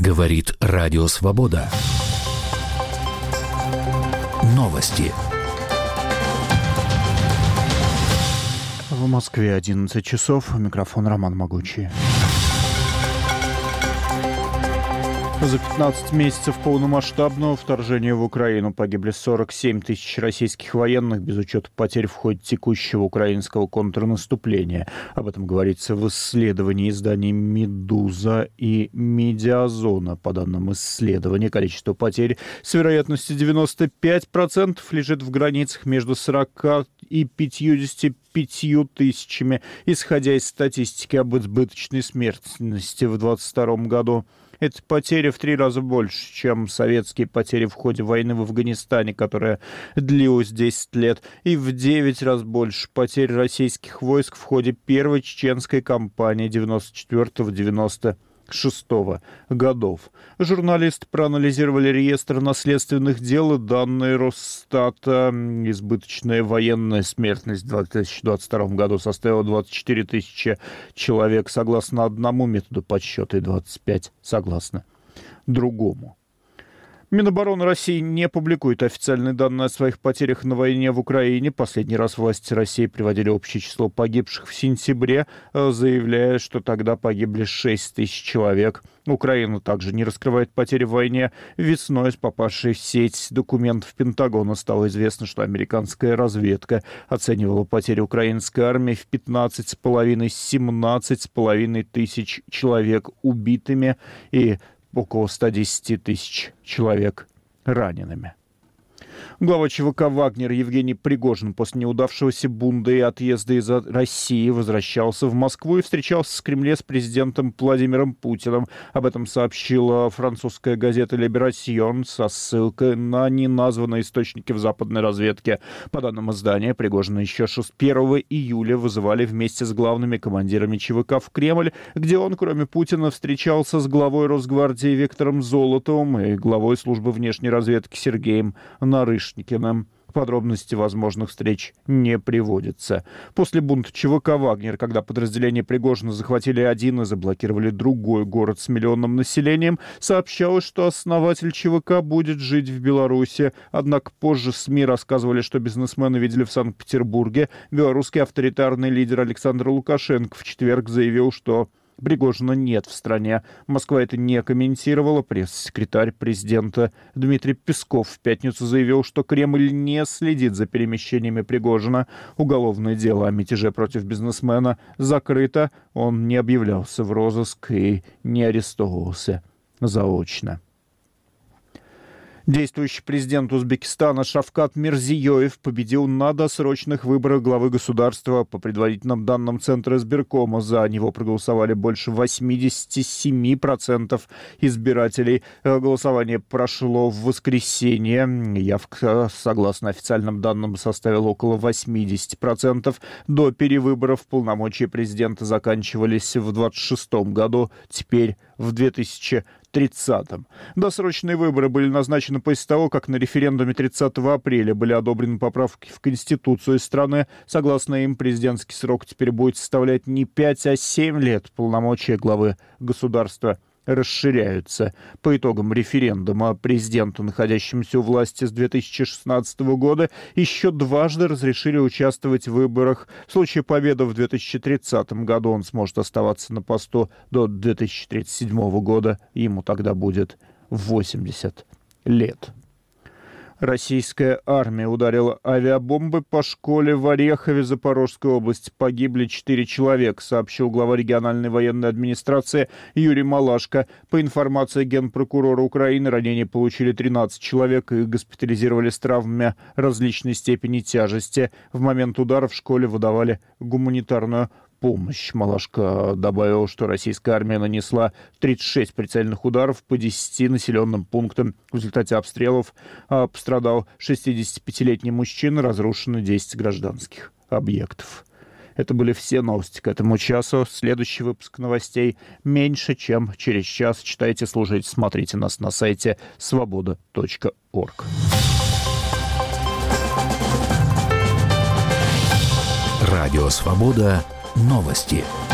Говорит Радио Свобода. Новости. В Москве 11 часов. Микрофон Роман Могучий. За 15 месяцев полномасштабного вторжения в Украину погибли 47 тысяч российских военных, без учета потерь в ходе текущего украинского контрнаступления. Об этом говорится в исследовании изданий «Медуза» и «Медиазона». По данным исследования, количество потерь с вероятностью 95% лежит в границах между 40 и 55 тысячами, исходя из статистики об избыточной смертности в 2022 году. Это потери в 3 раза больше, чем советские потери в ходе войны в Афганистане, которая длилась 10 лет, и в 9 раз больше потерь российских войск в ходе Первой чеченской кампании 94-96 годов. Журналисты проанализировали реестр наследственных дел и данные Росстата. Избыточная военная смертность в 2022 году составила 24 тысячи человек согласно одному методу подсчета и 25 согласно другому. Минобороны России не публикует официальные данные о своих потерях на войне в Украине. Последний раз власти России приводили общее число погибших в сентябре, заявляя, что тогда погибли 6 тысяч человек. Украина также не раскрывает потери в войне. Весной из попавшей в сеть документов Пентагона стало известно, что американская разведка оценивала потери украинской армии в 15,5-17,5 тысяч человек убитыми и около 110 тысяч человек ранеными. Глава ЧВК «Вагнер» Евгений Пригожин после неудавшегося бунта и отъезда из России возвращался в Москву и встречался в Кремле с президентом Владимиром Путиным. Об этом сообщила французская газета «Либерасьон» со ссылкой на неназванные источники в западной разведке. По данным издания, Пригожина еще 1 июля вызывали вместе с главными командирами ЧВК в Кремль, где он, кроме Путина, встречался с главой Росгвардии Виктором Золотовым и главой службы внешней разведки Сергеем Нарышкиным. Подробности возможных встреч не приводятся. После бунта ЧВК «Вагнер», когда подразделения Пригожина захватили один и заблокировали другой город с миллионным населением, сообщалось, что основатель ЧВК будет жить в Беларуси. Однако позже СМИ рассказывали, что бизнесмены видели в Санкт-Петербурге. Белорусский авторитарный лидер Александр Лукашенко в четверг заявил, что Пригожина нет в стране. Москва это не комментировала. Пресс-секретарь президента Дмитрий Песков в пятницу заявил, что Кремль не следит за перемещениями Пригожина. Уголовное дело о мятеже против бизнесмена закрыто. Он не объявлялся в розыск и не арестовывался заочно. Действующий президент Узбекистана Шавкат Мирзиёев победил на досрочных выборах главы государства. По предварительным данным Центра избиркома, за него проголосовали больше 87% избирателей. Голосование прошло в воскресенье. Явка, согласно официальным данным, составила около 80%. До перевыборов полномочия президента заканчивались в 2026 году, теперь в 2030-м. Досрочные выборы были назначены после того, как на референдуме 30 апреля были одобрены поправки в Конституцию страны. Согласно им, президентский срок теперь будет составлять не 5, а 7 лет. Полномочия главы государства расширяются. По итогам референдума президенту, находящемуся у власти с 2016 года, еще дважды разрешили участвовать в выборах. В случае победы в 2030 году он сможет оставаться на посту до 2037 года. Ему тогда будет 80 лет. Российская армия ударила авиабомбы по школе в Орехове Запорожской области. Погибли 4 человека, сообщил глава региональной военной администрации Юрий Малашко. По информации генпрокурора Украины, ранения получили 13 человек и госпитализировали с травмами различной степени тяжести. В момент удара в школе выдавали гуманитарную помощь. Малашко добавил, что российская армия нанесла 36 прицельных ударов по 10 населенным пунктам. В результате обстрелов пострадал 65-летний мужчина, разрушено 10 гражданских объектов. Это были все новости к этому часу. Следующий выпуск новостей меньше, чем через час. Читайте, слушайте, смотрите нас на сайте svoboda.org. Радио «Свобода». Новости.